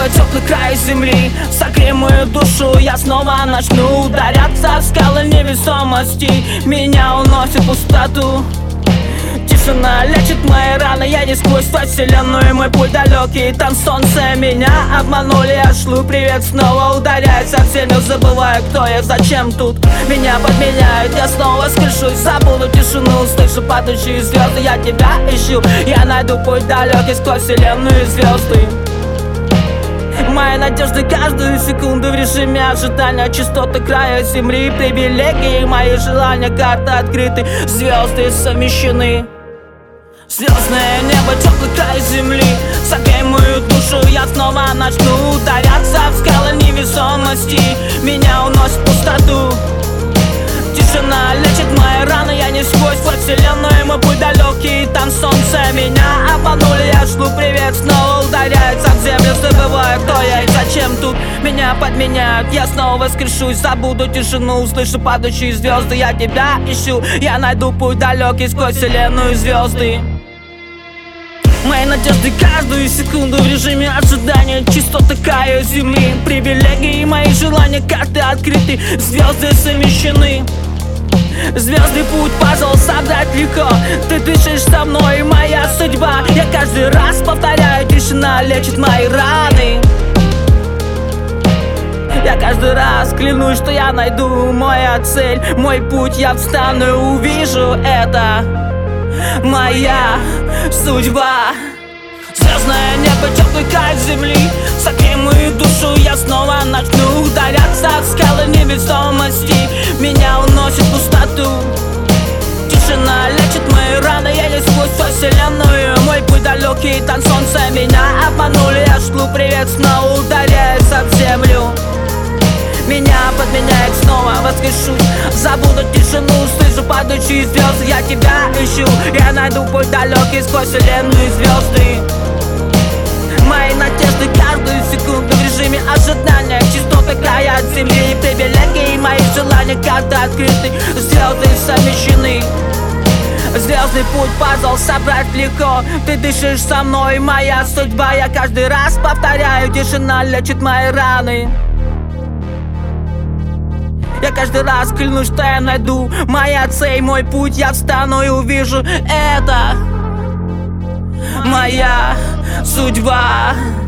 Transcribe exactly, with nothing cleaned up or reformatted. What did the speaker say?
небо, теплый край земли, согрей мою душу, я снова начну ударяться в скалы невесомости. Меня уносит в пустоту. Тишина лечит мои раны, я не сквозь во вселенную, мой путь далекий, там солнце. Меня обманули, я шлю привет, снова ударяюсь со всеми, забываю, кто я, зачем тут. Меня подменяют, я снова скрышусь, забуду тишину, слышу падающие звезды, я тебя ищу. Я найду путь далекий сквозь вселенную и звезды. Мои надежды каждую секунду в режиме ожидания, частоты края земли, привилегии, мои желания, карты открыты, звезды совмещены. Звездное небо, теплый край земли, согрей мою душу, я снова начну ударяться в скалы невесомости. Меня уносит в пустоту. Тишина лечит мои раны, я не сквозь во вселенную, мой путь далекий, там солнце. Меня обманули, я шлю привет, снова ударяется в землю, забываю, кто я и зачем тут. Меня подменяют, я снова воскрешусь, забуду тишину, услышу падающие звезды, я тебя ищу. Я найду путь далекий сквозь вселенную и звезды. Мои надежды каждую секунду в режиме ожидания, частоты края земли, привилегии, мои желания, карты открыты, звезды совмещены. Звездный путь, пазл собрать легко, ты дышишь со мной, моя судьба. Я каждый раз повторяю, тишина лечит мои раны. Я каждый раз клянусь, что я найду моя цель, мой путь, я встану и увижу это. Моя судьба. Звездное небо, теплый край земли, согрей мою душу, я снова начну ударяться в скалы невесомости. Меня уносит в пустоту. Тишина лечит мои раны, я не сквозь во вселенную, мой путь далекий, там солнце. Меня обманули, я шлю привет, снова ударяется в землю. Меня подменяет, снова воскрешусь, забуду тишину, слышу падающие звезды, я тебя ищу. Я найду путь далекий сквозь вселенную и звезды. Мои надежды каждую секунду в режиме ожидания, частоты края от земли и привилегии, мои желания, карты открыты, звезды совмещены. Звездный путь, пазл собрать легко, ты дышишь со мной, моя судьба. Я каждый раз повторяю, тишина лечит мои раны. Я каждый раз клянусь, что я найду моя цель, мой путь, я встану и увижу это. Моя судьба.